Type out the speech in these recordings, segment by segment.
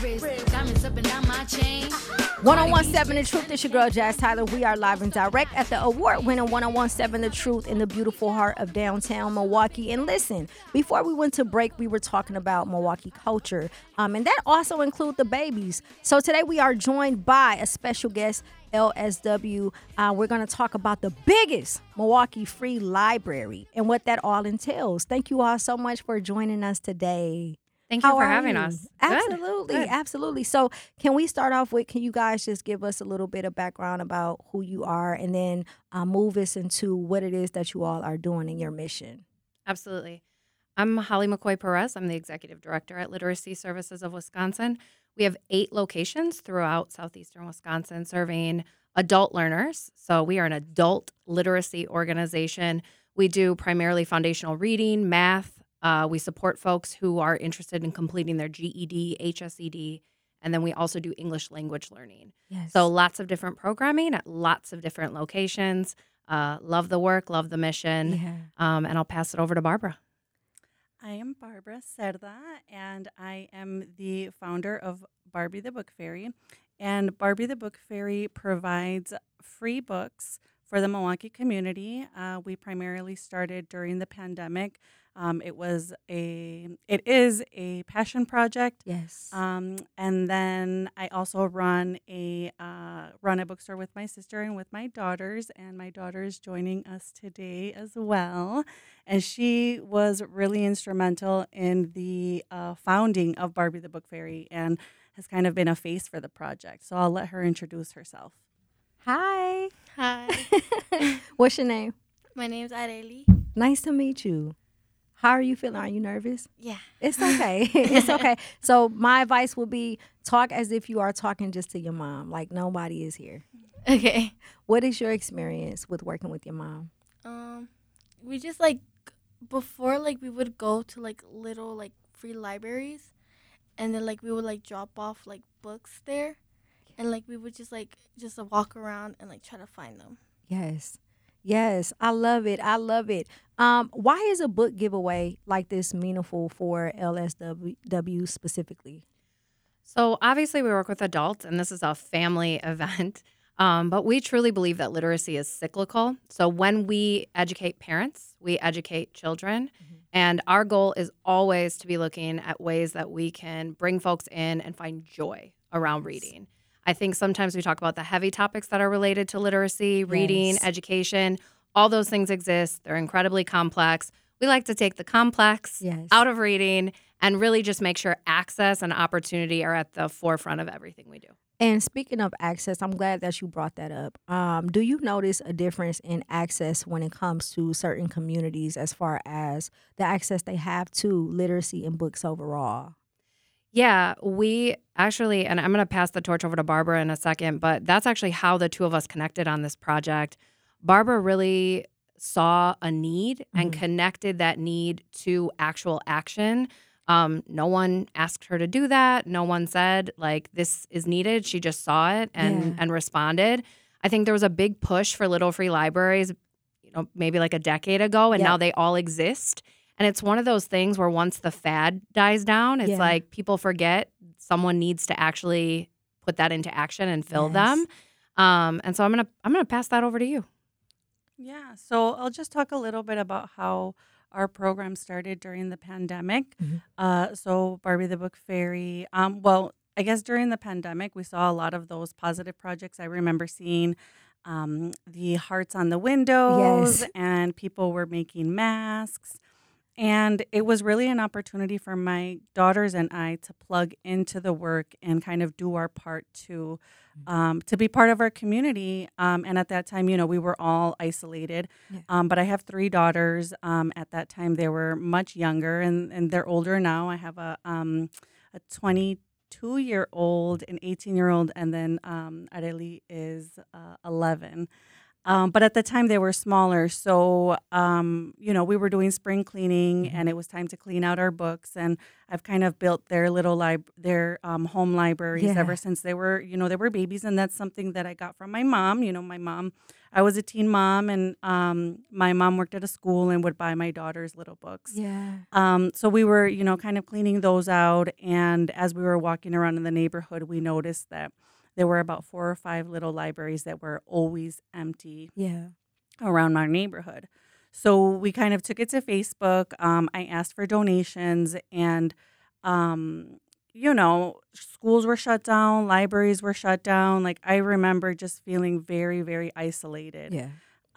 wrist. Diamonds up and down my chain. 1017 The Truth. It's your girl, Jazz Tyler. We are live and direct at the award-winning 1017 The Truth in the beautiful heart of downtown Milwaukee. And listen, before we went to break, we were talking about Milwaukee culture, and that also includes the babies. So today we are joined by a special guest, LSW. We're going to talk about the biggest Milwaukee free library and what that all entails. Thank you all so much for joining us today. Thank you for having us. Absolutely, Good. absolutely. So can we start off with, can you guys just give us a little bit of background about who you are and then move us into what it is that you all are doing in your mission? Absolutely. I'm Holly McCoy Perez. I'm the Executive Director at Literacy Services of Wisconsin. We have 8 locations throughout southeastern Wisconsin serving adult learners. So we are an adult literacy organization. We do primarily foundational reading, math. We support folks who are interested in completing their GED, HSED, and then we also do English language learning. Yes. So lots of different programming at lots of different locations. Love the work, love the mission, and I'll pass it over to Barbara. I am Barbara Cerda, and I am the founder of Barbie the Book Fairy. And Barbie the Book Fairy provides free books for the Milwaukee community. We primarily started during the pandemic. It is a passion project. Yes. And then I also run a bookstore with my sister and with my daughters, and my daughter is joining us today as well. And she was really instrumental in the founding of Barbie the Book Fairy and has kind of been a face for the project. So I'll let her introduce herself. Hi. Hi, What's your name? my name's Areli. Nice to meet you. How are you feeling? Are you nervous? Yeah. It's okay. It's okay. So my advice would be talk as if you are talking just to your mom, like nobody is here. Okay. What is your experience with working with your mom? We just before we would go to little free libraries, and then we would drop off books there, and we would just walk around and try to find them. Yes. Yes, I love it. I love it. Why is a book giveaway like this meaningful for LSW specifically? So obviously we work with adults, and this is a family event, but we truly believe that literacy is cyclical. So when we educate parents, we educate children, and our goal is always to be looking at ways that we can bring folks in and find joy around reading. I think sometimes we talk about the heavy topics that are related to literacy, reading, education. All those things exist. They're incredibly complex. We like to take the complex out of reading and really just make sure access and opportunity are at the forefront of everything we do. And speaking of access, I'm glad that you brought that up. Do you notice a difference in access when it comes to certain communities as far as the access they have to literacy and books overall? Yeah, we actually, and I'm going to pass the torch over to Barbara in a second, but that's actually how the two of us connected on this project. Barbara really saw a need and connected that need to actual action. No one asked her to do that. No one said, this is needed. She just saw it and responded. I think there was a big push for little free libraries, maybe a decade ago, and now they all exist. And it's one of those things where once the fad dies down, it's people forget someone needs to actually put that into action and fill them. And so I'm gonna pass that over to you. Yeah, so I'll just talk a little bit about how our program started during the pandemic. So Barbie the Book Fairy, I guess during the pandemic, we saw a lot of those positive projects. I remember seeing the hearts on the windows, and people were making masks. And it was really an opportunity for my daughters and I to plug into the work and kind of do our part to be part of our community. And at that time, we were all isolated. But I have 3 daughters. At that time, they were much younger, and they're older now. I have a 22-year-old, an 18-year-old, and then Areli is 11. But at the time they were smaller. So, we were doing spring cleaning and it was time to clean out our books. And I've kind of built their little home libraries ever since they were babies. And that's something that I got from my mom. My mom I was a teen mom, and my mom worked at a school and would buy my daughter's little books. Yeah. So we were, kind of cleaning those out. And as we were walking around in the neighborhood, we noticed that there were about 4 or 5 little libraries that were always empty Yeah. around our neighborhood. So we kind of took it to Facebook. I asked for donations, and schools were shut down, libraries were shut down. Like, I remember just feeling very, very isolated. Yeah.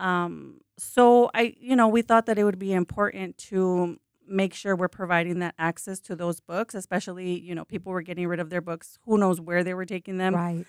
So we thought that it would be important to make sure we're providing that access to those books, especially, people were getting rid of their books. Who knows where they were taking them. Right.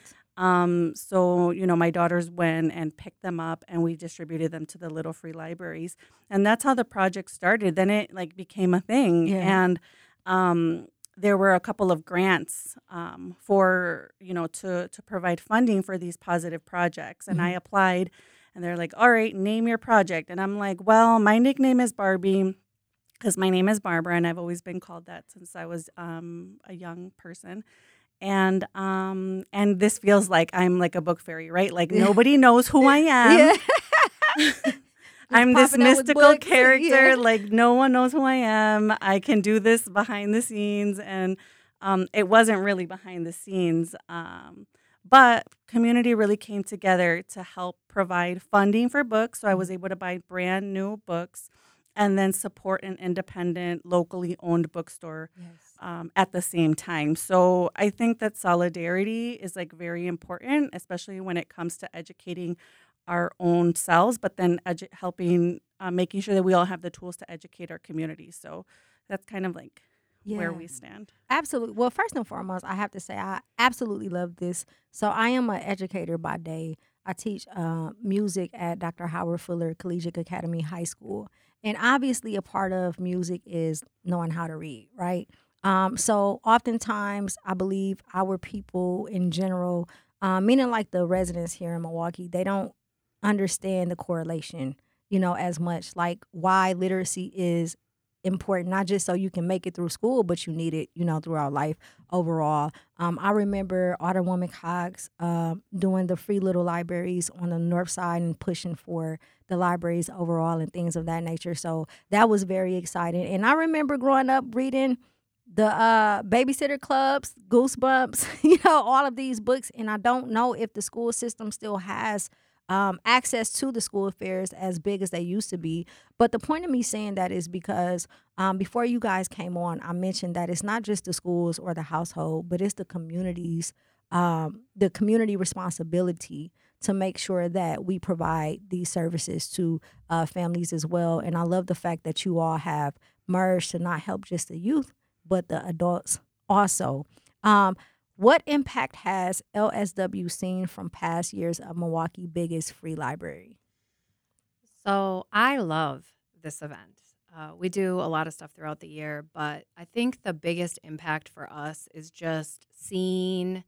So, my daughters went and picked them up, and we distributed them to the little free libraries. And that's how the project started. Then it became a thing. Yeah. And there were a couple of grants for, to provide funding for these positive projects. And I applied, and they're like, all right, name your project. And I'm like, well, my nickname is Barbie, because my name is Barbara, and I've always been called that since I was a young person. And this feels like I'm like a book fairy, right? Like, nobody knows who I am. Yeah. I'm this popping out with mystical books. character. Yeah. Like, no one knows who I am. I can do this behind the scenes. And it wasn't really behind the scenes. But community really came together to help provide funding for books. So I was able to buy brand new books and then support an independent, locally owned bookstore at the same time. So I think that solidarity is very important, especially when it comes to educating our own selves, but then helping, making sure that we all have the tools to educate our community. So that's kind of where we stand. Absolutely. Well, first and foremost, I have to say I absolutely love this. So I am an educator by day. I teach music at Dr. Howard Fuller Collegiate Academy High School. And obviously a part of music is knowing how to read, right? So oftentimes I believe our people in general, meaning like the residents here in Milwaukee, they don't understand the correlation, as much, like why literacy is important, not just so you can make it through school, but you need it, throughout life overall. I remember Alderwoman Cox doing the free little libraries on the north side and pushing for the libraries overall and things of that nature. So that was very exciting. And I remember growing up reading the Babysitter Clubs, Goosebumps, all of these books. And I don't know if the school system still has access to the school fairs as big as they used to be. But the point of me saying that is because before you guys came on, I mentioned that it's not just the schools or the household, but it's the communities, the community responsibility to make sure that we provide these services to families as well. And I love the fact that you all have merged to not help just the youth, but the adults also. What impact has LSW seen from past years of Milwaukee's biggest free library? So I love this event. We do a lot of stuff throughout the year, but I think the biggest impact for us is just seeing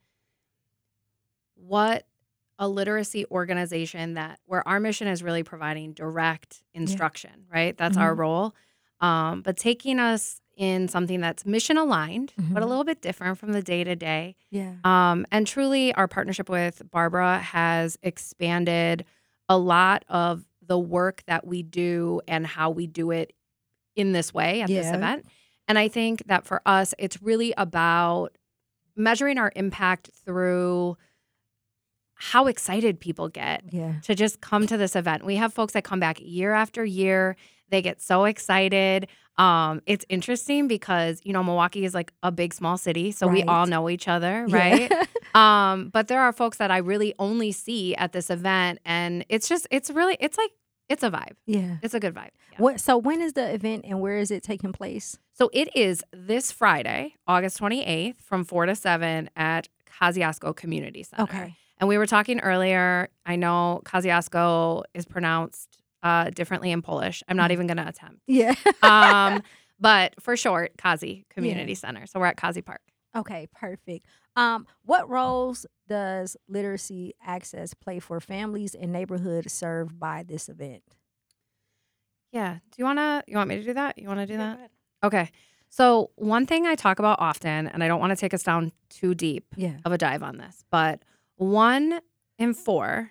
what a literacy organization where our mission is really providing direct instruction, right? That's our role. But taking us in something that's mission aligned, but a little bit different from the day to day. Yeah. And truly, our partnership with Barbara has expanded a lot of the work that we do and how we do it in this way at this event. And I think that for us, it's really about measuring our impact through how excited people get to just come to this event. We have folks that come back year after year. They get so excited. It's interesting because, Milwaukee is like a big, small city, so we all know each other, right? But there are folks that I really only see at this event, and it's a vibe. Yeah. It's a good vibe. Yeah. So when is the event and where is it taking place? So it is this Friday, August 28th from 4 to 7 at Kosciuszko Community Center. Okay. And we were talking earlier, I know Kosciuszko is pronounced differently in Polish. I'm not even going to attempt. Yeah. But for short, Kazi Community Center. So we're at Kazi Park. Okay, perfect. What roles does literacy access play for families and neighborhoods served by this event? Yeah. You want me to do that? You want to do that? Okay. So one thing I talk about often, and I don't want to take us down too deep of a dive on this, but 1 in 4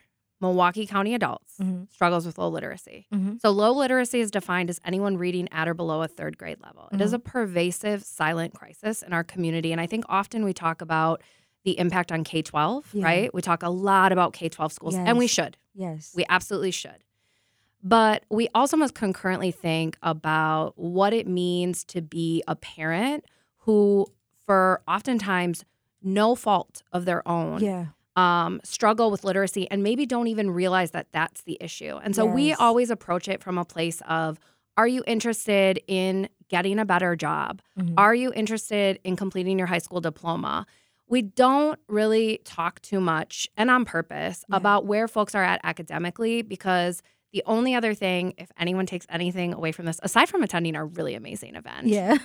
Milwaukee County adults Mhm. struggles with low literacy. Mhm. So low literacy is defined as anyone reading at or below a third grade level. It is a pervasive silent crisis in our community. And I think often we talk about the impact on K-12, Yeah. right? We talk a lot about K-12 schools, and we Yes. should. Yes. We absolutely should. But we also must concurrently think about what it means to be a parent who, for oftentimes no fault of their own, yeah. struggle with literacy and maybe don't even realize that that's the issue. And so we Yes. always approach it from a place of, are you interested in getting a better job? Mhm. Are you interested in completing your high school diploma? We don't really talk too much, and on purpose, Yeah. about where folks are at academically, because the only other thing, if anyone takes anything away from this, aside from attending our really amazing event, Yeah.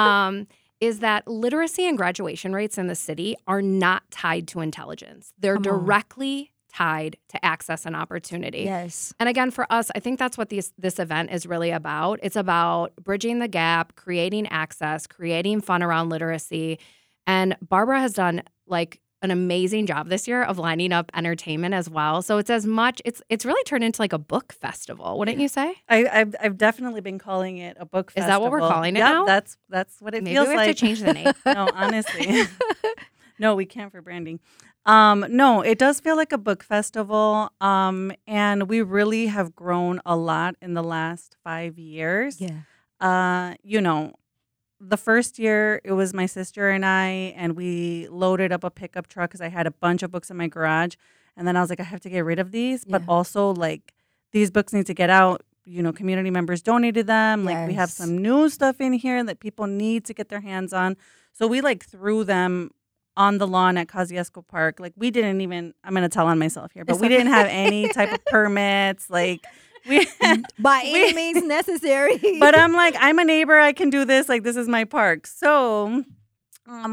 is that literacy and graduation rates in the city are not tied to intelligence. They're Come on. directly tied to access and opportunity. Yes. And again, for us, I think that's what this event is really about. It's about bridging the gap, creating access, creating fun around literacy. And Barbara has done like an amazing job this year of lining up entertainment as well. So it's really turned into like a book festival, wouldn't you say? I've definitely been calling it a book festival. Is that what we're calling it Yep, now? That's what it Maybe feels we have like. to change the name. No, honestly. No, we can't for branding. No, it does feel like a book festival. And we really have grown a lot in the last 5 years. Yeah. The first year it was my sister and I, and we loaded up a pickup truck because I had a bunch of books in my garage. And then I was like, I have to get rid of these, but Yeah. also like these books need to get out. Community members donated them. Like we have Yes. some new stuff in here that people need to get their hands on. So we like threw them on the lawn at Kosciuszko Park. Like we didn't even, I'm going to tell on myself here, but It's we okay. didn't have any type of permits. Like we, By any means necessary. but I'm like, I'm a neighbor. I can do this. Like this is my park. So, and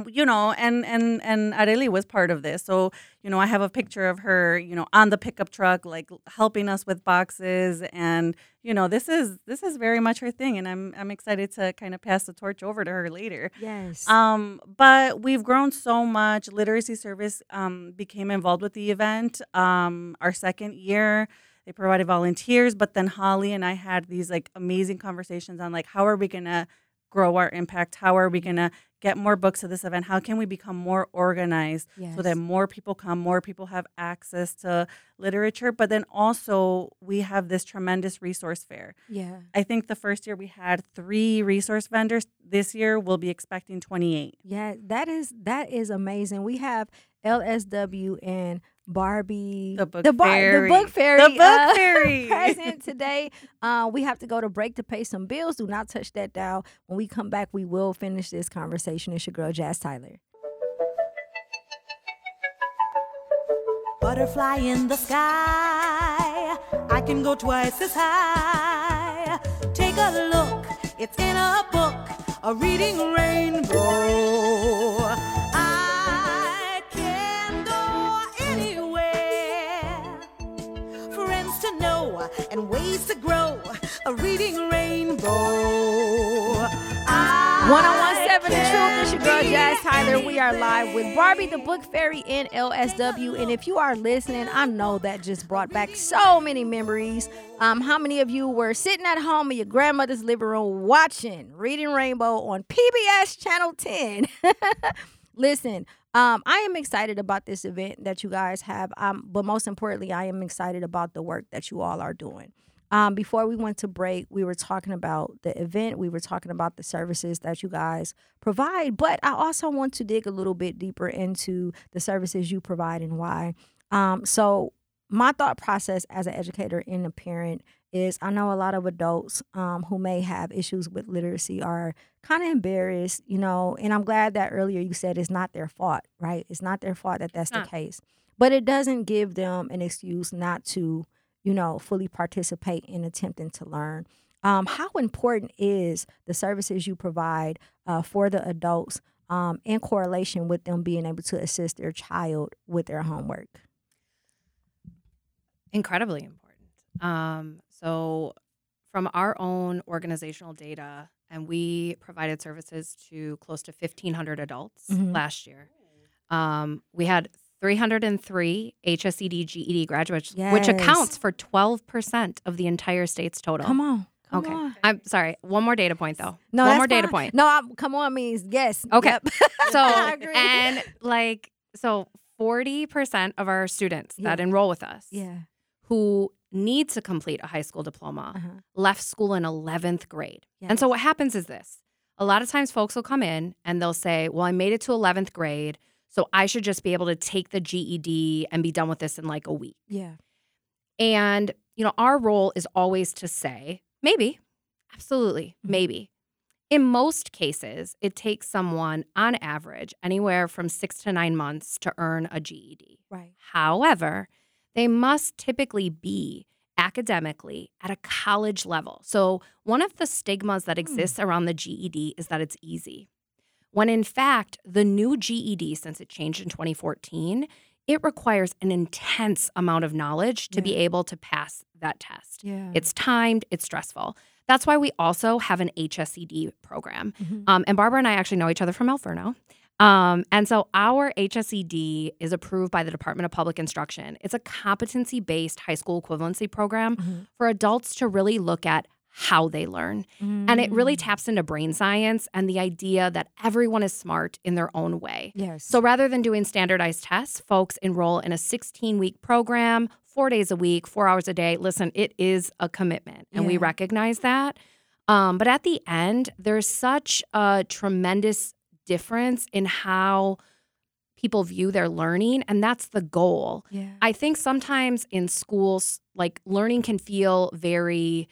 Areli was part of this. So, I have a picture of her, on the pickup truck, like helping us with boxes. And, this is very much her thing. And I'm excited to kind of pass the torch over to her later. yes. But we've grown so much. Literacy Service became involved with the event. Our second year, they provided volunteers, but then Holly and I had these like amazing conversations on like, how are we going to grow our impact? How are we going to get more books to this event? How can we become more organized so that Yes. more people come, more people have access to literature? But then also we have this tremendous resource fair. Yeah. I think the first year we had 3 resource vendors. This year we'll be expecting 28. Yeah, that is amazing. We have LSW and Barbie, The Book the Fairy. book fairy, The Book Fairy. present today. We have to go to break to pay some bills. Do not touch that dial. When we come back, we will finish this conversation. It's your girl Jazz Tyler. Butterfly in the sky, I can go twice as high. Take a look, it's in a book, a reading rainbow. I can go anywhere, friends to know and ways to grow, a reading rainbow. 1017 The Truth. It's your girl Jazz Tyler. We are live with Barbie the Book Fairy in LSW. And if you are listening, I know that just brought back so many memories. How many of you were sitting at home in your grandmother's living room watching Reading Rainbow on PBS Channel 10? Listen, I am excited about this event that you guys have. But most importantly, I am excited about the work that you all are doing. Before we went to break, we were talking about the event. We were talking about the services that you guys provide. But I also want to dig a little bit deeper into the services you provide and why. So my thought process as an educator and a parent is I know a lot of adults who may have issues with literacy are kind of embarrassed, and I'm glad that earlier you said it's not their fault, right? It's not their fault that that's the case. But it doesn't give them an excuse not to fully participate in attempting to learn. How important is the services you provide for the adults in correlation with them being able to assist their child with their homework? Incredibly important. So from our own organizational data, and we provided services to close to 1,500 adults Mhm. last year. We had 303 HSED GED graduates, which Yes. accounts for 12% of the entire state's total. Come on. Come Okay. on. I'm sorry. One more data point, though. No, One that's more data fine. point. No, come on means yes. Okay. Yep. So, I agree. and like, so 40% of our students that Yeah. enroll with us Yeah. who need to complete a high school diploma Uh-huh. left school in 11th grade. And so Yes. what happens is this. A lot of times folks will come in and they'll say, well, I made it to 11th grade, so I should just be able to take the GED and be done with this in like a week. Yeah. And, our role is always to say, maybe, absolutely, Mhm. maybe. In most cases, it takes someone on average anywhere from 6 to 9 months to earn a GED. Right. However, they must typically be academically at a college level. So one of the stigmas that exists around the GED is that it's easy. When in fact, the new GED, since it changed in 2014, it requires an intense amount of knowledge to be Yeah. able to pass that test. Yeah. It's timed, it's stressful. That's why we also have an HSED program. Mhm. And Barbara and I actually know each other from Alferno. And so our HSED is approved by the Department of Public Instruction. It's a competency-based high school equivalency program Mhm. for adults to really look at how they learn. And it really Mm. taps into brain science and the idea that everyone is smart in their own way. Yes. So rather than doing standardized tests, folks enroll in a 16-week program, 4 days a week, 4 hours a day. Listen, it is a commitment, and we Yeah. recognize that. But at the end, there's such a tremendous difference in how people view their learning, and that's the goal. Yeah. I think sometimes in schools, like learning can feel very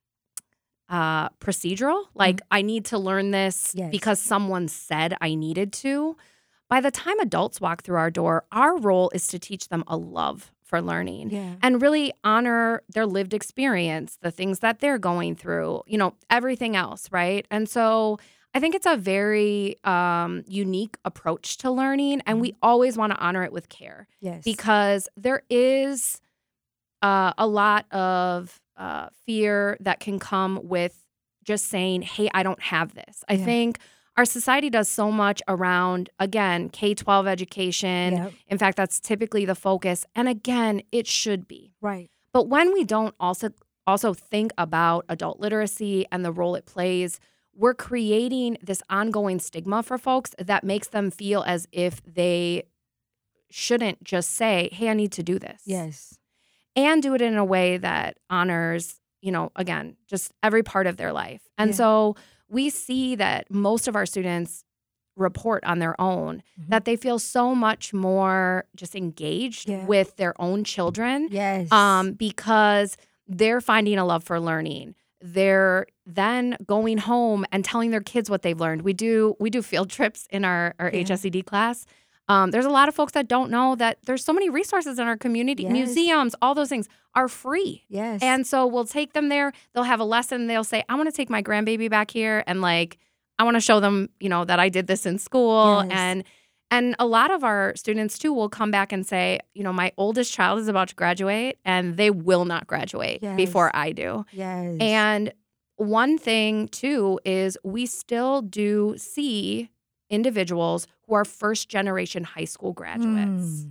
procedural. Like I need to learn this Yes. because someone said I needed to. By the time adults walk through our door, our role is to teach them a love for learning Yeah. and really honor their lived experience, the things that they're going through, everything else, right? And so I think it's a very unique approach to learning, and we always want to honor it with care Yes. because there is a lot of fear that can come with just saying, hey, I don't have this. I Yeah. think our society does so much around, again, K-12 education. Yep. In fact, that's typically the focus. And again, it should be. Right. But when we don't also think about adult literacy and the role it plays, we're creating this ongoing stigma for folks that makes them feel as if they shouldn't just say, hey, I need to do this. Yes. And do it in a way that honors, again, just every part of their life. And Yeah. so we see that most of our students report on their own Mhm. that they feel so much more just engaged Yeah. with their own children Yes. because they're finding a love for learning. They're then going home and telling their kids what they've learned. We do field trips in our Yeah. HSED class. There's a lot of folks that don't know that there's so many resources in our community. Yes. Museums, all those things are free. Yes. And so we'll take them there. They'll have a lesson. They'll say, I want to take my grandbaby back here and I want to show them, that I did this in school. Yes. And a lot of our students too will come back and say, my oldest child is about to graduate and they will not graduate Yes. before I do. Yes. And one thing too is we still do see individuals who are first generation high school graduates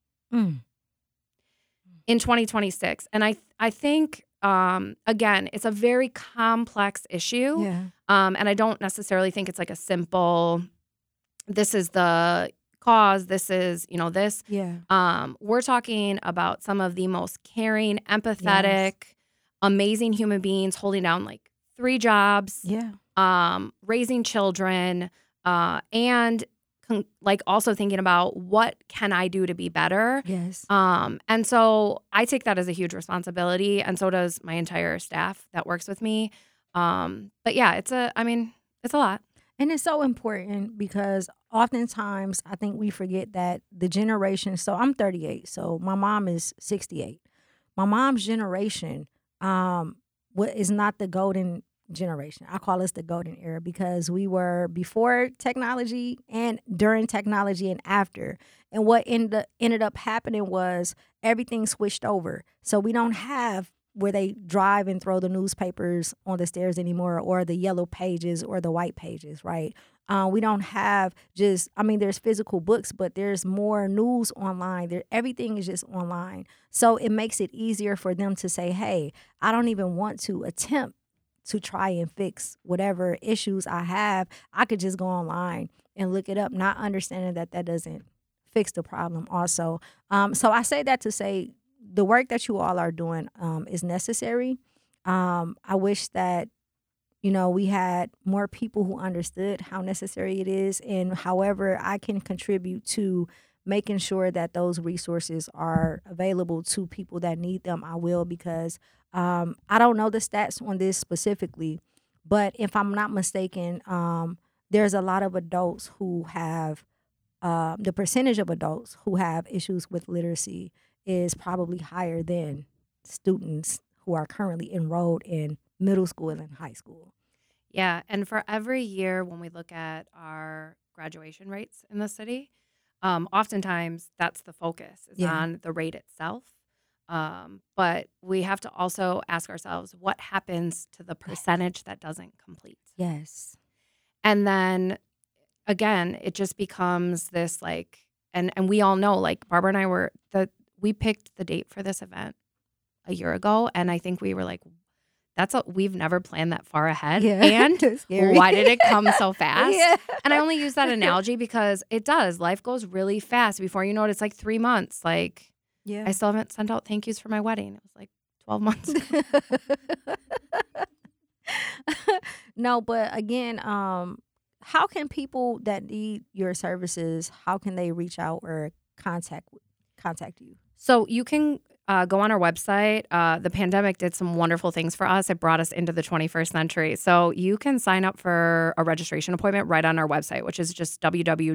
in 2026. And I think, again, it's a very complex issue. Yeah. And I don't necessarily think it's like a simple, this is the cause, this is, this. Yeah. We're talking about some of the most caring, empathetic, amazing human beings holding down 3 jobs, Yeah. raising children, and also thinking about what can I do to be better. Yes. And so I take that as a huge responsibility, and so does my entire staff that works with me. But yeah, it's a lot. And it's so important because oftentimes I think we forget that the generation, so I'm 38, so my mom is 68. My mom's generation is not the golden generation. I call us the golden era because we were before technology and during technology and after. And what ended up happening was everything switched over. So we don't have where they drive and throw the newspapers on the stairs anymore, or the yellow pages or the white pages, right? We don't have just, I mean, there's physical books, but there's more news online. Everything is just online. So it makes it easier for them to say, hey, I don't even want to attempt to try and fix whatever issues I have. I could just go online and look it up, not understanding that that doesn't fix the problem also. So I say that to say the work that you all are doing is necessary. I wish that, we had more people who understood how necessary it is, and however I can contribute to making sure that those resources are available to people that need them, I will, because I don't know the stats on this specifically, but if I'm not mistaken, there's a lot of adults who have, the percentage of adults who have issues with literacy is probably higher than students who are currently enrolled in middle school and high school. Yeah, and for every year when we look at our graduation rates in the city, oftentimes that's the focus is on the rate itself. But we have to also ask ourselves, what happens to the percentage that doesn't complete? Yes. And then again, it just becomes this and we all know, Barbara and I we picked the date for this event a year ago, and I think we were like, we've never planned that far ahead. Yeah. And Scary. why did it come so fast? Yeah. And I only use that analogy because it does. Life goes really fast. Before you know it, it's 3 months. Yeah. I still haven't sent out thank yous for my wedding. It was 12 months. No, but again, how can people that need your services, how can they reach out or contact you? So you can go on our website. The pandemic did some wonderful things for us. It brought us into the 21st century. So you can sign up for a registration appointment right on our website, which is just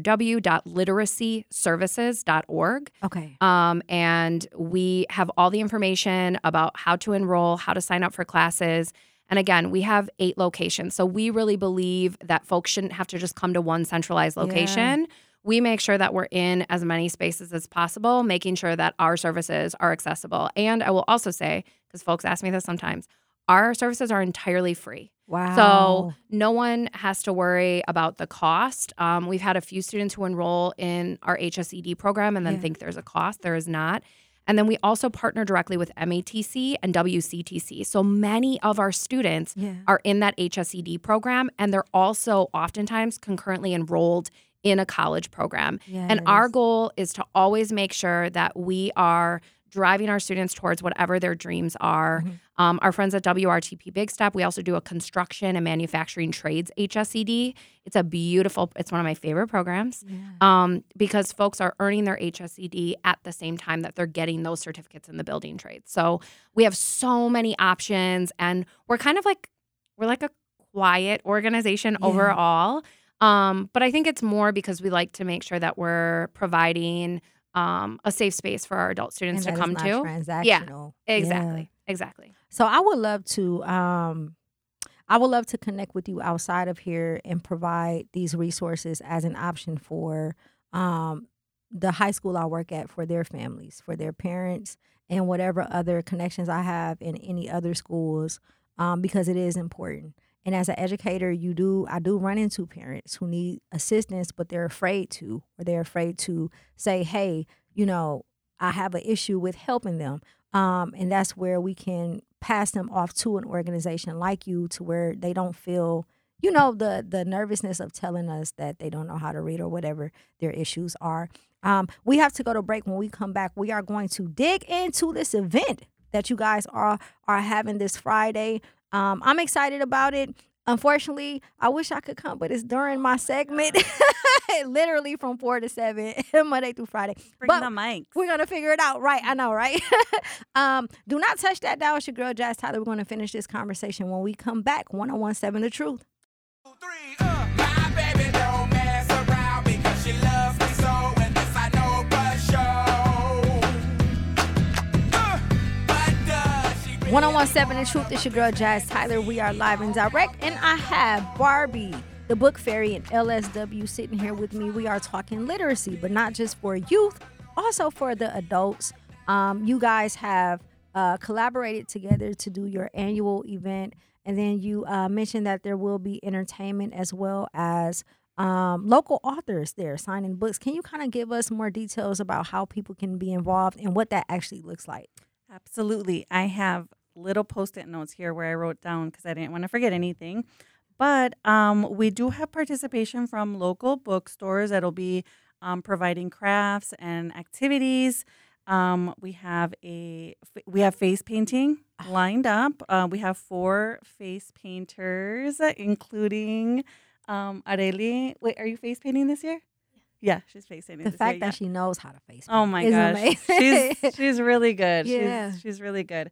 www.literacyservices.org. Okay. And we have all the information about how to enroll, how to sign up for classes. And again, we have 8 locations. So we really believe that folks shouldn't have to just come to one centralized location. Yeah. We make sure that we're in as many spaces as possible, making sure that our services are accessible. And I will also say, because folks ask me this sometimes, our services are entirely free. Wow. So no one has to worry about the cost. We've had a few students who enroll in our HSED program and then think there's a cost. There is not. And then we also partner directly with MATC and WCTC. So many of our students are in that HSED program, and they're also oftentimes concurrently enrolled in a college program. And our goal is to always make sure that we are driving our students towards whatever their dreams are. Mm-hmm. Our friends at WRTP Big Step, we also do a construction and manufacturing trades HSED. It's one of my favorite programs because folks are earning their HSED at the same time that they're getting those certificates in the building trades. So we have so many options, and we're kind of we're like a quiet organization overall. But I think it's more because we like to make sure that we're providing a safe space for our adult students to come to. Transactional. Yeah, exactly. So I would love to connect with you outside of here and provide these resources as an option for the high school I work at, for their families, for their parents, and whatever other connections I have in any other schools, because it is important. And as an educator, I do run into parents who need assistance, but they're afraid to say, hey, I have an issue with helping them. And that's where we can pass them off to an organization like you, to where they don't feel, the nervousness of telling us that they don't know how to read or whatever their issues are. We have to go to break. When we come back, we are going to dig into this event that you guys are having this Friday. I'm excited about it. Unfortunately, I wish I could come, but it's during my segment, literally from 4 to 7, Monday through Friday. Bring but the mics. We're going to figure it out. Right. I know, right? Do not touch that dial. It's your girl, Jazz Tyler. We're going to finish this conversation when we come back. 101.7 The Truth. 2, 3, my baby don't mess around because she loves me so, and this I know for sure. 101.7 The Truth. It's your girl, Jazz Tyler. We are live and direct, and I have Barbie, the Book Fairy, and LSW sitting here with me. We are talking literacy, but not just for youth, also for the adults. You guys have collaborated together to do your annual event. And then you mentioned that there will be entertainment as well as local authors there signing books. Can you kind of give us more details about how people can be involved and what that actually looks like? Absolutely. I have little post-it notes here where I wrote down because I didn't want to forget anything. But we do have participation from local bookstores that'll be providing crafts and activities. We have face painting lined up. We have 4 face painters, including Areli. Wait, are you face painting this year? Yeah, she's face painting. The this fact year, that yeah. she knows how to face paint Oh my is gosh, amazing. she's really good. Yeah. She's really good.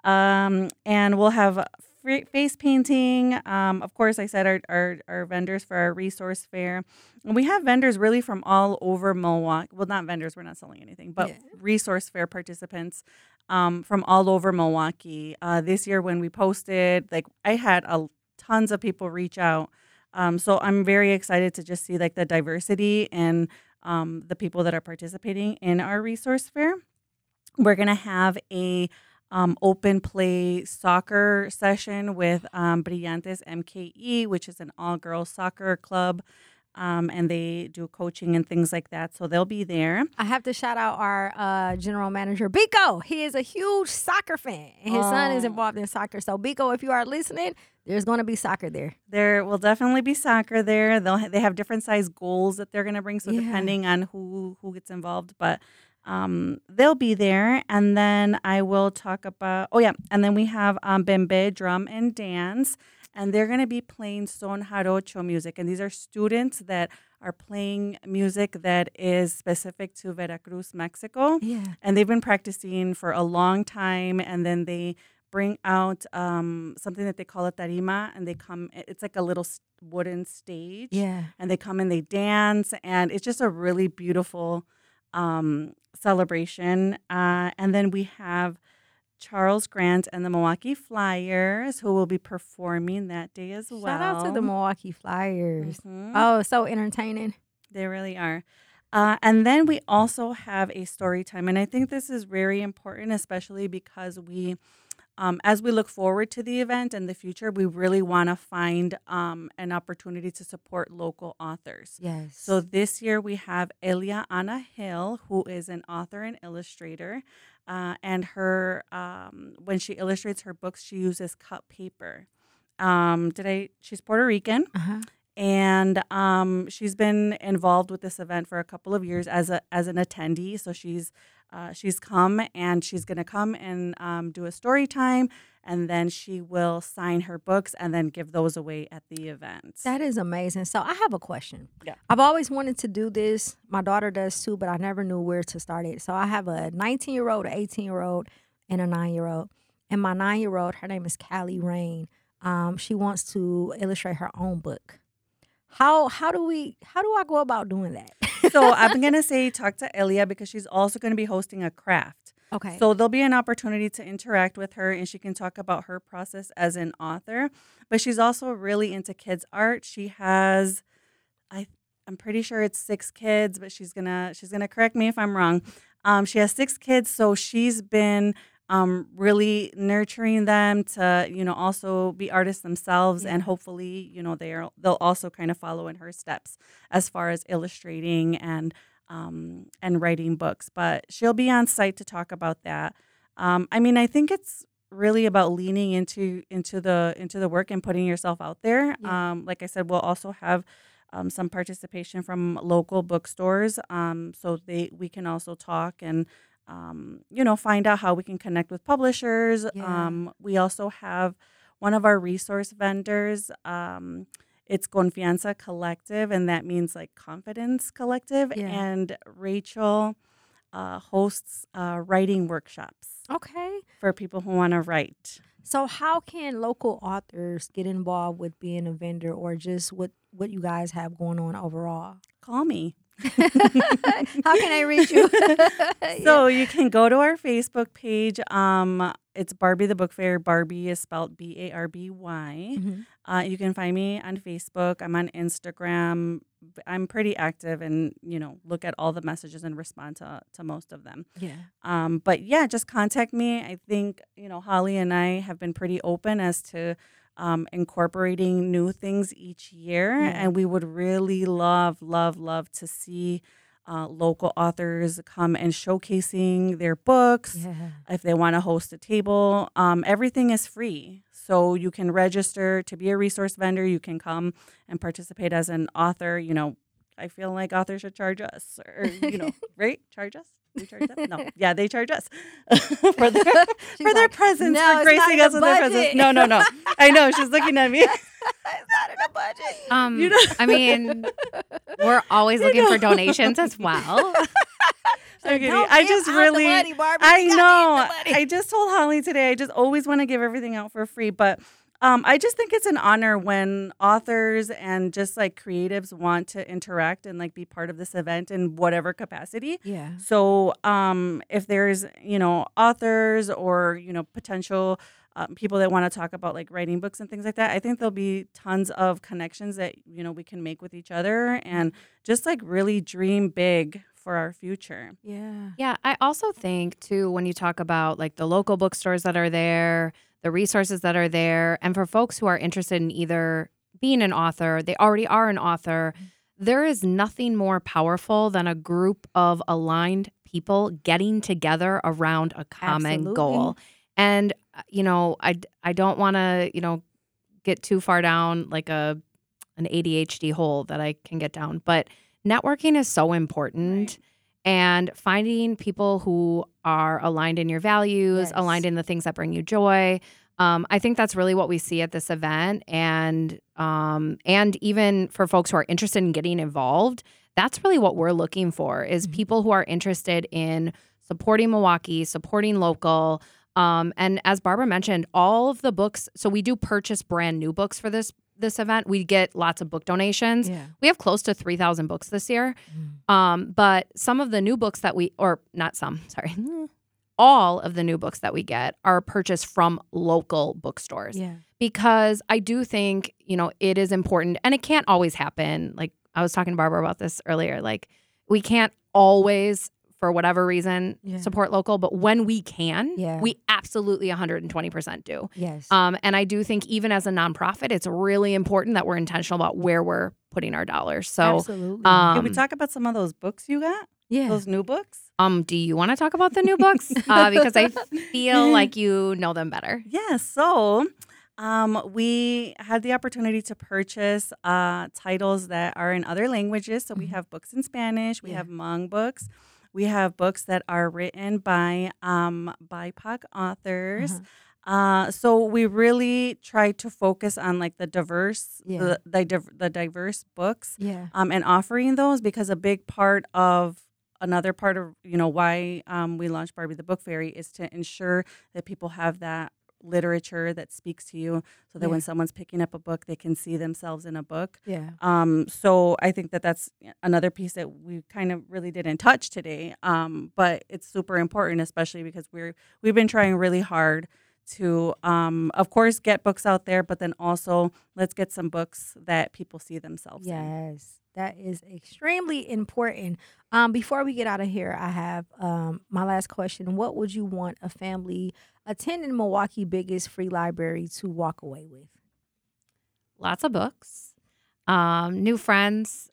And we'll have face painting. Of course, I said our vendors for our resource fair, and we have vendors really from all over Milwaukee. Well, not vendors, we're not selling anything, but resource fair participants from all over Milwaukee. This year, when we posted, like I had tons of people reach out. So I'm very excited to just see like the diversity and the people that are participating in our resource fair. We're gonna have a open play soccer session with Brillantes MKE, which is an all-girls soccer club, and they do coaching and things like that. So they'll be there. I have to shout out our general manager, Biko. He is a huge soccer fan, and his son is involved in soccer. So, Biko, if you are listening, there's going to be soccer there. There will definitely be soccer there. They have different size goals that they're going to bring, so Yeah. depending on who gets involved, but they'll be there. And then I will talk about and then we have Bembe Drum and Dance, and they're going to be playing son jarocho music, and these are students that are playing music that is specific to Veracruz, Mexico. Yeah. And they've been practicing for a long time, and then they bring out something that they call a tarima, and it's like a little wooden stage. Yeah. And they come and they dance, and it's just a really beautiful celebration. And then we have Charles Grant and the Milwaukee Flyers, who will be performing that day as well. Shout out to the Milwaukee Flyers. Mhm. Oh, so entertaining. They really are. And then we also have a story time. And I think this is very important, especially because as we look forward to the event in the future, we really want to find an opportunity to support local authors. Yes. So this year we have Elia Ana Hill, who is an author and illustrator. And her, when she illustrates her books, she uses cut paper. She's Puerto Rican. Uh-huh. And she's been involved with this event for a couple of years as an attendee. So she's come, and she's going to come and do a story time, and then she will sign her books and then give those away at the event. That is amazing. So I have a question. Yeah. I've always wanted to do this. My daughter does too, but I never knew where to start it. So I have a 19-year-old, an 18-year-old, and a 9-year-old. And my 9-year-old, her name is Callie Rain. She wants to illustrate her own book. How do I go about doing that? So I'm going to say talk to Elia, because she's also going to be hosting a craft. Okay. So there'll be an opportunity to interact with her, and she can talk about her process as an author. But she's also really into kids art. She has, I'm pretty sure it's 6 kids, but she's gonna correct me if I'm wrong. She has 6 kids, so she's been really nurturing them to also be artists themselves, and hopefully they'll also kind of follow in her steps as far as illustrating and writing books. But she'll be on site to talk about that. I think it's really about leaning into the work and putting yourself out there. Yeah. Like I said, we'll also have some participation from local bookstores, so we can also talk and find out how we can connect with publishers. Yeah. We also have one of our resource vendors. It's Confianza Collective, and that means like Confidence Collective. Yeah. And Rachel hosts writing workshops Okay. for people who want to write. So how can local authors get involved with being a vendor, or just what you guys have going on overall? Call me. How can I reach you? So you can go to our Facebook page. It's Barbie the Book Fair. Barbie is spelled Barby. You can find me on Facebook. I'm on Instagram. I'm pretty active and, look at all the messages and respond to most of them. Yeah. But yeah, just contact me. I think, Holly and I have been pretty open as to incorporating new things each year. Yeah. And we would really love to see local authors come and showcasing their books. Yeah. If they want to host a table, everything is free. So you can register to be a resource vendor. You can come and participate as an author. I feel like authors should charge us, or right? Charge us. We charge them? No. Yeah, they charge us for their presence, "No, for it's not gracing in us the with their budget." presence. No. I know. She's looking at me. It's not in the budget. I mean, we're always looking for donations as well. I'm kidding. Don't I give just out the really, money, Barbie. I You gotta know. give the money. I just told Holly today, I just always want to give everything out for free. But I just think it's an honor when authors and just like creatives want to interact and like be part of this event in whatever capacity. Yeah. So if there's, authors or, potential people that want to talk about like writing books and things like that, I think there'll be tons of connections that, we can make with each other and just like really dream big for our future. Yeah. Yeah, I also think too, when you talk about like the local bookstores that are there, the resources that are there, and for folks who are interested in either being an author, they already are an author, there is nothing more powerful than a group of aligned people getting together around a common goal. And, I don't want to, get too far down like an ADHD hole that I can get down, but networking is so important. Right. And finding people who are aligned in your values, Yes. aligned in the things that bring you joy. I think that's really what we see at this event. And even for folks who are interested in getting involved, that's really what we're looking for is people who are interested in supporting Milwaukee, supporting local. And as Barbara mentioned, all of the books, so we do purchase brand new books for this event. We get lots of book donations. Yeah. We have close to 3,000 books this year. But some of the new books that all of the new books that we get are purchased from local bookstores. Yeah. Because I do think, it is important, and it can't always happen. Like I was talking to Barbara about this earlier, like we can't always, for whatever reason, support local, but when we can, we absolutely 120% do. Yes. And I do think even as a nonprofit, it's really important that we're intentional about where we're putting our dollars. So, Absolutely. Can we talk about some of those books you got? Yeah. Those new books? Do you want to talk about the new books? Because I feel like you know them better. Yeah. So we had the opportunity to purchase titles that are in other languages. So we have books in Spanish. We have Hmong books. We have books that are written by BIPOC authors. So we really try to focus on like the diverse, the diverse books, and offering those, because another part of why we launched Barbie the Book Fairy is to ensure that people have that literature that speaks to you, so that when someone's picking up a book, they can see themselves in a book. So I think that that's another piece that we kind of really didn't touch today, but it's super important, especially because we've been trying really hard to of course get books out there, but then also let's get some books that people see themselves in. Yes, that is extremely important. Before we get out of here, I have my last question. What would you want a family attending Milwaukee's biggest free library to walk away with? Lots of books, new friends,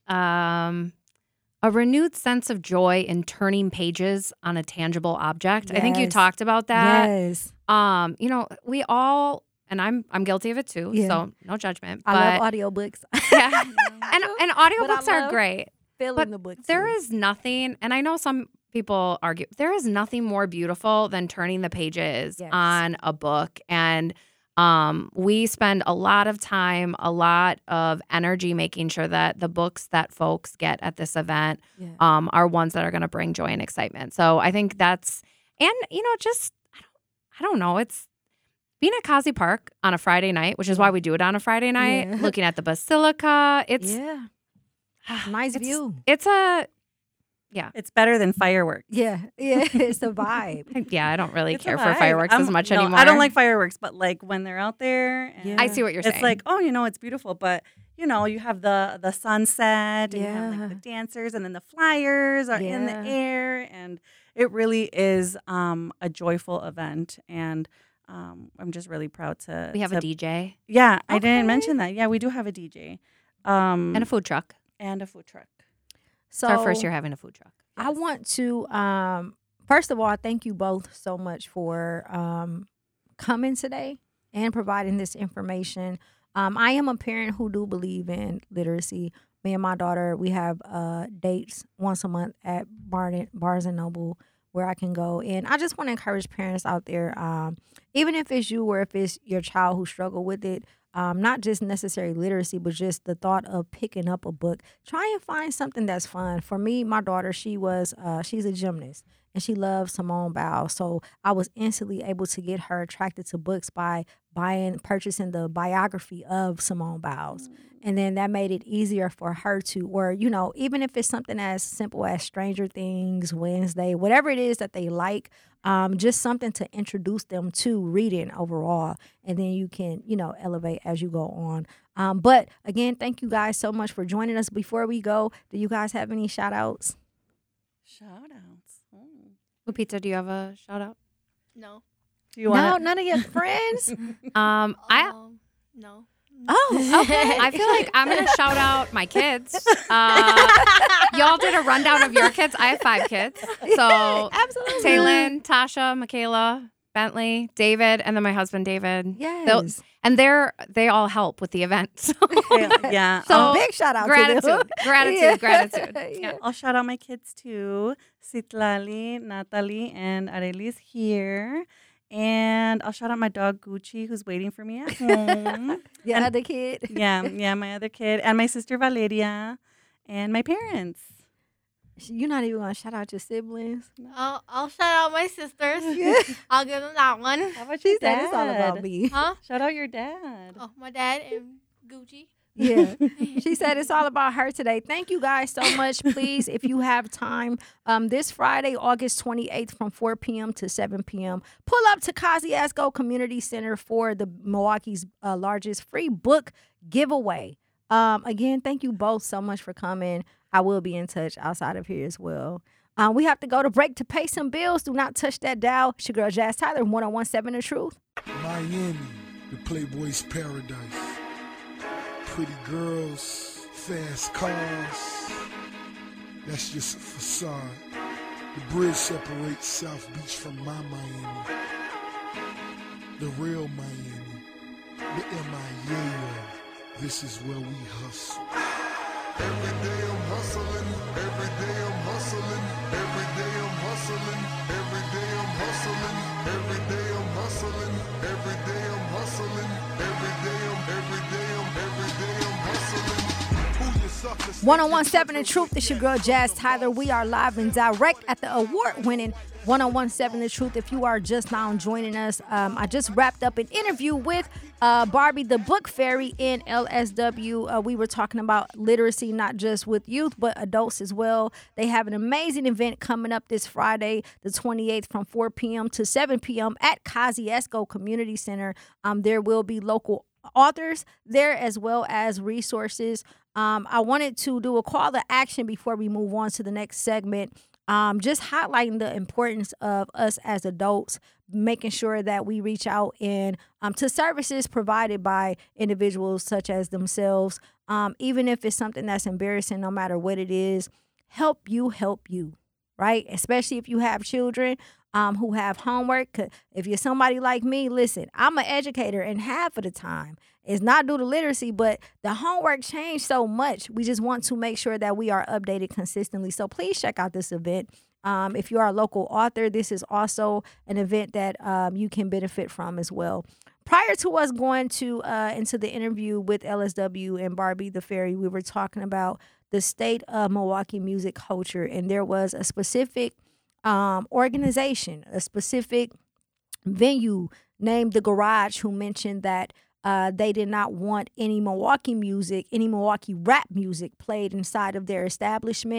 a renewed sense of joy in turning pages on a tangible object. I think you talked about that. Yes. We all, and I'm guilty of it too, so no judgment. But, I love audiobooks. Yeah. and audiobooks are great. Filling the books. There is nothing, and I know some people argue, there is nothing more beautiful than turning the pages on a book. And we spend a lot of time, a lot of energy making sure that the books that folks get at this event are ones that are going to bring joy and excitement. So I think that's, and just, I don't know, it's being at Causey Park on a Friday night, which is why we do it on a Friday night, looking at the Basilica. It's nice view. It's a Yeah. It's better than fireworks. Yeah, it's the vibe. Yeah, I don't really It's a care for vibe. fireworks as much No, anymore. I don't like fireworks, but like when they're out there, and Yeah. I see what you're saying. it's like, oh, it's beautiful, but you have the sunset, and you have like the dancers, and then the flyers are in the Yeah. air, and it really is a joyful event, and I'm just really proud to. we have a DJ Yeah, I Okay. didn't mention that. Yeah, we do have a DJ, and a food truck. and a food truck. So It's our first year having a food truck. I want to first of all thank you both so much for coming today and providing this information. I am a parent who do believe in literacy. Me and my daughter, we have dates once a month at Barnes and Noble where I can go, and I just want to encourage parents out there, even if it's you or if it's your child who struggle with it. Not just necessarily literacy, but just the thought of picking up a book. Try and find something that's fun. For me, my daughter, she's a gymnast and she loves Simone Biles. So I was instantly able to get her attracted to books by purchasing the biography of Simone Biles. And then that made it easier for her to, or, even if it's something as simple as Stranger Things, Wednesday, whatever it is that they like, just something to introduce them to reading overall. And then you can, elevate as you go on. But again, thank you guys so much for joining us. Before we go, do you guys have any shout outs? Shout outs. Lupita, do you have a shout out? No. Do you want? None of your friends? I No. Oh, okay. I feel like I'm gonna shout out my kids. Y'all did a rundown of your kids. I have 5 kids. So Absolutely. Taylin, Tasha, Michaela, Bentley, David, and then my husband David. Yes. And they all help with the event. So Yeah. So, big shout out to gratitude, them. gratitude. Yeah. Yeah. I'll shout out my kids too. Citlali, Natalie, and Arelis here. And I'll shout out my dog Gucci, who's waiting for me at home. Your other kid. yeah, my other kid. And my sister Valeria. And my parents. You're not even going to shout out your siblings. I'll shout out my sisters. I'll give them that one. How about She your said dad? it's all about me. Huh? Shout out your dad. Oh, my dad and Gucci. Yeah. She said it's all about her today. Thank you guys so much. Please, if you have time, this Friday, August 28th from 4 p.m. to 7 p.m., pull up to Kosciuszko Community Center for the Milwaukee's largest free book giveaway. Again, thank you both so much for coming. I will be in touch outside of here as well. We have to go to break to pay some bills. Do not touch that dial. It's your girl, Jazz Tyler, 1017 The Truth. Miami, the Playboy's paradise. Pretty girls, fast cars. That's just a facade. The bridge separates South Beach from my Miami. The real Miami. The M.I.A. This is where we hustle. Every day I'm hustling. Every day I'm hustling. Every day I'm hustling. Every day I'm hustling. Every day I'm hustling. Every day I'm hustling. Every day I'm hustling. Who you suckers? 1017 The Truth. It's your girl, Jazz Tyler. We are live and direct at the award-winning 1017 The Truth. If you are just now joining us, I just wrapped up an interview with Barbie the Book Fairy in LSW. We were talking about literacy, not just with youth, but adults as well. They have an amazing event coming up this Friday, the 28th, from 4 p.m. to 7 p.m. at Kosciuszko Community Center. There will be local authors there as well as resources. I wanted to do a call to action before we move on to the next segment. Just highlighting the importance of us as adults, making sure that we reach out and to services provided by individuals such as themselves, even if it's something that's embarrassing, no matter what it is, help you, right? Especially if you have children who have homework. 'Cause if you're somebody like me, listen, I'm an educator, and half of the time it's not due to literacy, but the homework changed so much. We just want to make sure that we are updated consistently. So please check out this event. If you are a local author, this is also an event that you can benefit from as well. Prior to us going to into the interview with LSW and Barbie the Fairy, we were talking about the state of Milwaukee music culture, and there was a specific organization, a specific venue named The Garage, who mentioned that they did not want any Milwaukee music, any Milwaukee rap music played inside of their establishment.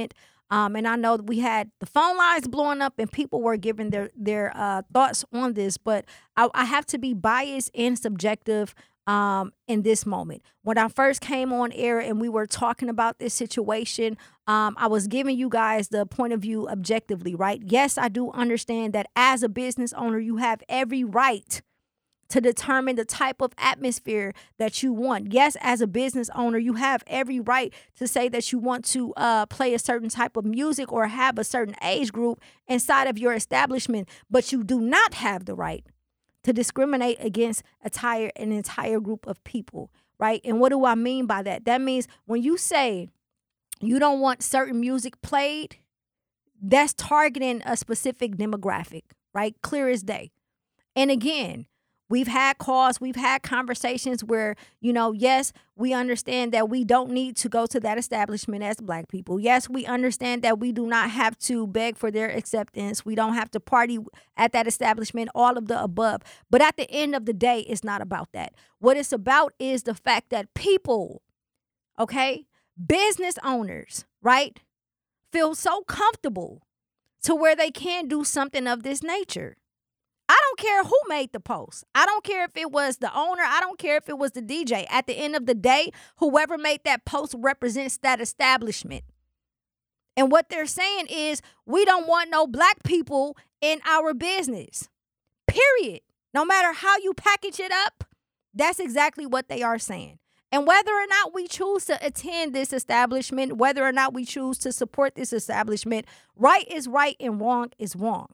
And I know we had the phone lines blowing up and people were giving their thoughts on this, but I have to be biased and subjective in this moment. When I first came on air and we were talking about this situation, I was giving you guys the point of view objectively, right? Yes, I do understand that as a business owner, you have every right to determine the type of atmosphere that you want. Yes, as a business owner, you have every right to say that you want to play a certain type of music or have a certain age group inside of your establishment, but you do not have the right to discriminate against an entire group of people, right? And what do I mean by that? That means when you say you don't want certain music played, that's targeting a specific demographic, right? Clear as day. And again, we've had calls, we've had conversations where, yes, we understand that we don't need to go to that establishment as Black people. Yes, we understand that we do not have to beg for their acceptance. We don't have to party at that establishment, all of the above. But at the end of the day, it's not about that. What it's about is the fact that people, okay, business owners, right, feel so comfortable to where they can do something of this nature. I don't care who made the post. I don't care if it was the owner. I don't care if it was the DJ. At the end of the day, whoever made that post represents that establishment. And what they're saying is, we don't want no Black people in our business. Period. No matter how you package it up, that's exactly what they are saying. And whether or not we choose to attend this establishment, whether or not we choose to support this establishment, right is right and wrong is wrong.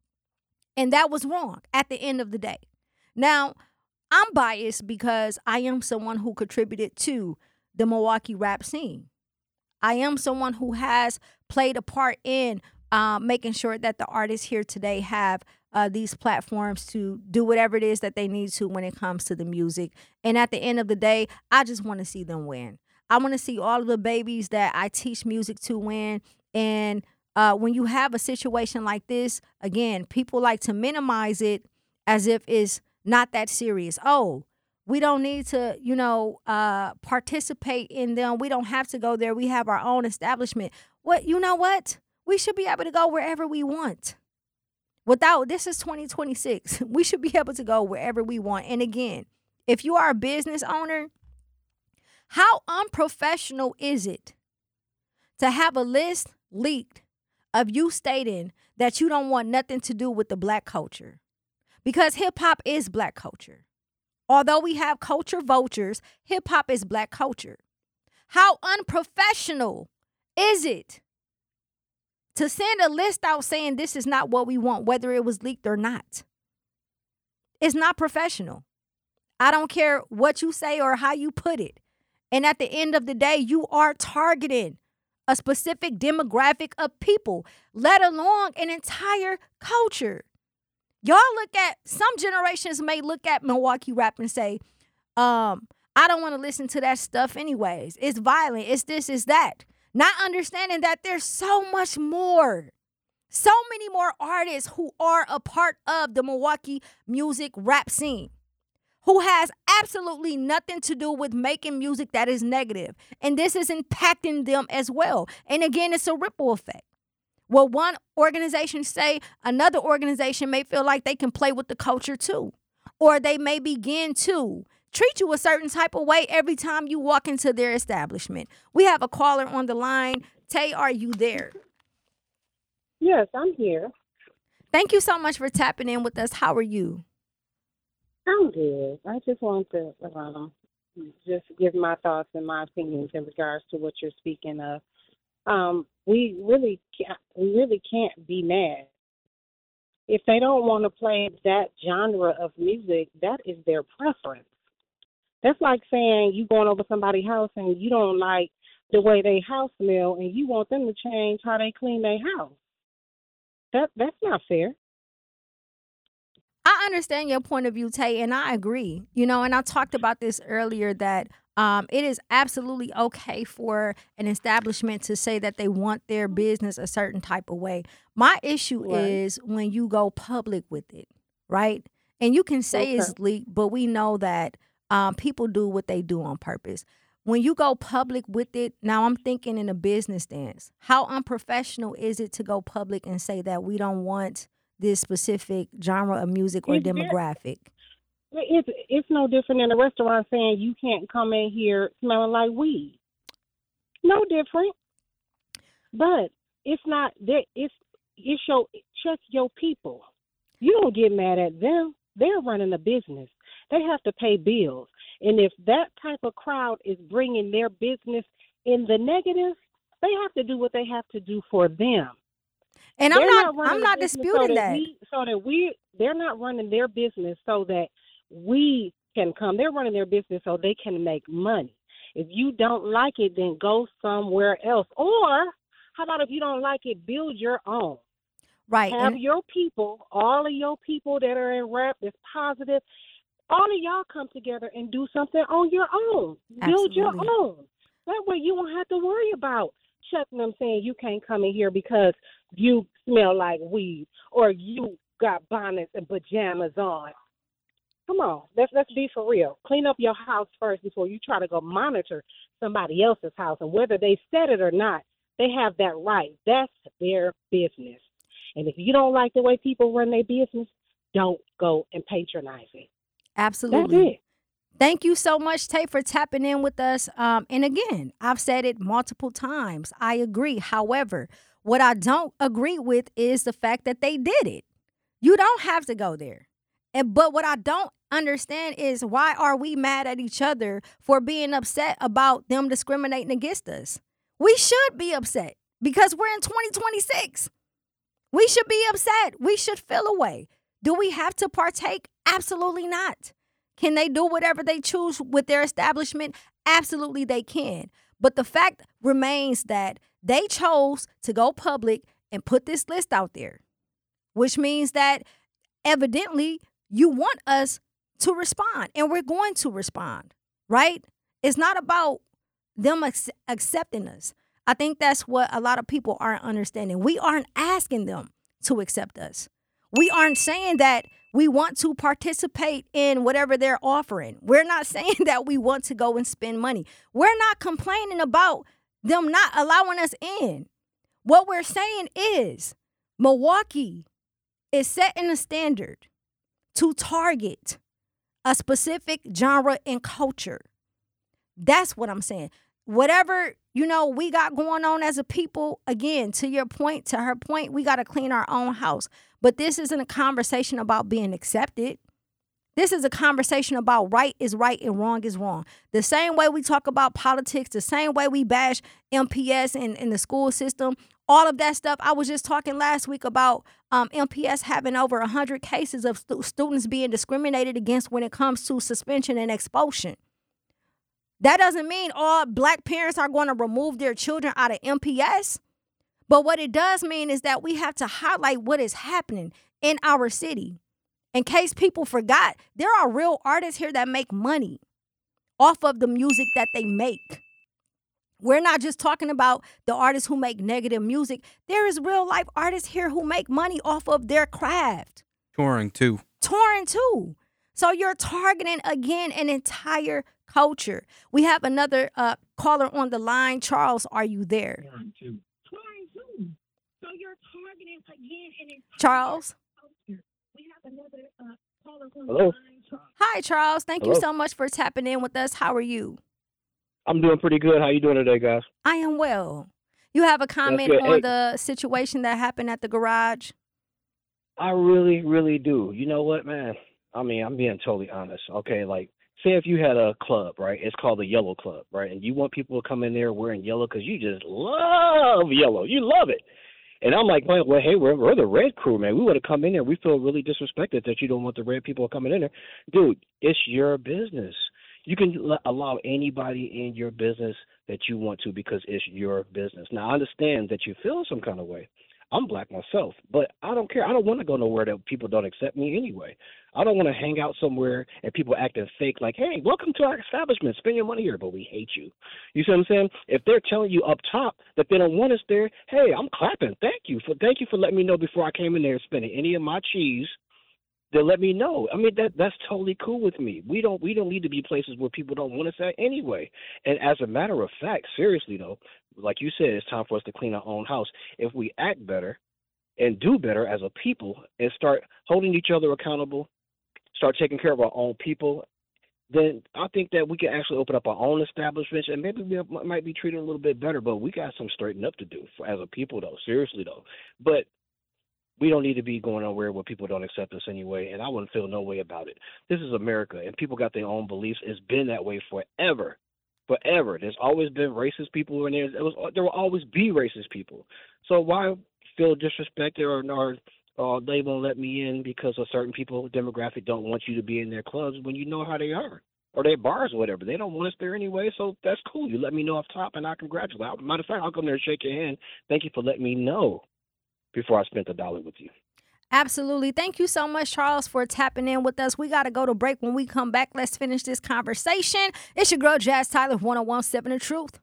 And that was wrong at the end of the day. Now, I'm biased because I am someone who contributed to the Milwaukee rap scene. I am someone who has played a part in making sure that the artists here today have these platforms to do whatever it is that they need to when it comes to the music. And at the end of the day, I just want to see them win. I want to see all of the babies that I teach music to win. And when you have a situation like this, again, people like to minimize it as if it's not that serious. Oh, we don't need to, participate in them. We don't have to go there. We have our own establishment. You know what? We should be able to go wherever we want. This is 2026. We should be able to go wherever we want. And again, if you are a business owner, how unprofessional is it to have a list leaked of you stating that you don't want nothing to do with the Black culture? Because hip hop is Black culture. Although we have culture vultures, hip hop is Black culture. How unprofessional is it to send a list out saying this is not what we want, whether it was leaked or not? It's not professional. I don't care what you say or how you put it. And at the end of the day, you are targeting a specific demographic of people, let alone an entire culture. Some generations may look at Milwaukee rap and say, I don't want to listen to that stuff anyways. It's violent. It's this, it's that. Not understanding that there's so much more. So many more artists who are a part of the Milwaukee music rap scene, who has absolutely nothing to do with making music that is negative. And this is impacting them as well. And again, it's a ripple effect. What one organization say, another organization may feel like they can play with the culture too. Or they may begin to treat you a certain type of way every time you walk into their establishment. We have a caller on the line. Tay, are you there? Yes, I'm here. Thank you so much for tapping in with us. How are you? I'm good. I just want to just give my thoughts and my opinions in regards to what you're speaking of. We really can't be mad. If they don't want to play that genre of music, that is their preference. That's like saying you going over somebody's house and you don't like the way they house smell and you want them to change how they clean their house. That's not fair. I understand your point of view, Tay, and I agree. And I talked about this earlier that it is absolutely okay for an establishment to say that they want their business a certain type of way. My issue is when you go public with it, right? And you can say it's leaked, but we know that people do what they do on purpose. when you go public with it, now I'm thinking in a business stance, how unprofessional is it to go public and say that we don't want this specific genre of music or It's demographic? it's no different than a restaurant saying you can't come in here smelling like weed. No different. But it's not that it's your check your people. You don't get mad at them. They're running a business. They have to pay bills. And if that type of crowd is bringing their business in the negative, they have to do what they have to do for them. And They're I'm running not the business disputing that. They're not running their business so that we can come. They're running their business so they can make money. If you don't like it, then go somewhere else. Or how about if you don't like it, build your own. Right. Have And your people, all of your people that are in rap that's positive, all of y'all come together and do something on your own. Build your absolutely. own. That way you won't have to worry about checking them saying you can't come in here because you smell like weed or you got bonnets and pajamas on. Come on, let's be for real. Clean up your house first before you try to go monitor somebody else's house. And whether they said it or not, they have that right. That's their business. And if you don't like the way people run their business, don't go and patronize it. That's Absolutely. it. Thank you so much, Tay, for tapping in with us. And again, I've said it multiple times. I agree. However, what I don't agree with is the fact that they did it. You don't have to go there. But what I don't understand is why are we mad at each other for being upset about them discriminating against us? We should be upset because we're in 2026. We should be upset. We should feel a way. Do we have to partake? Absolutely not. Can they do whatever they choose with their establishment? Absolutely they can. But the fact remains that they chose to go public and put this list out there, which means that evidently you want us to respond, and we're going to respond, right? It's not about them accepting us. I think that's what a lot of people aren't understanding. We aren't asking them to accept us. We aren't saying that we want to participate in whatever they're offering. We're not saying that we want to go and spend money. We're not complaining about them not allowing us in. What we're saying is Milwaukee is setting a standard to target a specific genre and culture. That's what I'm saying. Whatever, we got going on as a people, again, to your point, to her point, we got to clean our own house. But this isn't a conversation about being accepted. This is a conversation about right is right and wrong is wrong. The same way we talk about politics, the same way we bash MPS and the school system, all of that stuff. I was just talking last week about MPS having over 100 cases of students being discriminated against when it comes to suspension and expulsion. That doesn't mean all black parents are going to remove their children out of MPS. But what it does mean is that we have to highlight what is happening in our city. In case people forgot, there are real artists here that make money off of the music that they make. We're not just talking about the artists who make negative music. There is real life artists here who make money off of their craft. Touring too. So you're targeting, again, an entire culture. We have another caller on the line. Charles, are you there? Charles? Hello. Hi, Charles. Thank you Hello. so much for tapping in with us. How are you? I'm doing pretty good. How you doing today, guys? I am well. You have a comment good. on Hey. the situation that happened at the garage? I really, really do. You know what, man? I mean, I'm being totally honest. Okay, like, say if you had a club, right? It's called the Yellow Club, right? And you want people to come in there wearing yellow because you just love yellow. You love it. And I'm like, well, hey, we're the red crew, man. We want to come in there. We feel really disrespected that you don't want the red people coming in there. Dude, it's your business. You can allow anybody in your business that you want to because it's your business. Now, I understand that you feel some kind of way. I'm black myself, but I don't care. I don't want to go nowhere that people don't accept me anyway. I don't want to hang out somewhere and people acting fake like, hey, welcome to our establishment. Spend your money here, but we hate you. You see what I'm saying? If they're telling you up top that they don't want us there, hey, I'm clapping. Thank you for letting me know before I came in there and spending any of my cheese then let me know. I mean, that's totally cool with me. We don't need to be places where people don't want us at anyway. And as a matter of fact, seriously though, like you said, it's time for us to clean our own house. If we act better and do better as a people and start holding each other accountable, start taking care of our own people, then I think that we can actually open up our own establishments and maybe we might be treated a little bit better. But we got some straightening up to do as a people, though. Seriously, though. But we don't need to be going nowhere where people don't accept us anyway, and I wouldn't feel no way about it. This is America, and people got their own beliefs. It's been that way forever. Forever. There's always been racist people, and there will always be racist people. So why feel disrespected or they won't let me in because a certain people demographic don't want you to be in their clubs when you know how they are, or their bars or whatever. They don't want us there anyway, so that's cool. You let me know off top, and I congratulate. Matter of fact, I'll come there and shake your hand. Thank you for letting me know before I spent $1 with you. Absolutely. Thank you so much, Charles, for tapping in with us. We got to go to break. When we come back, let's finish this conversation. It's your girl, Jazz Tyler, 101.7 The Truth.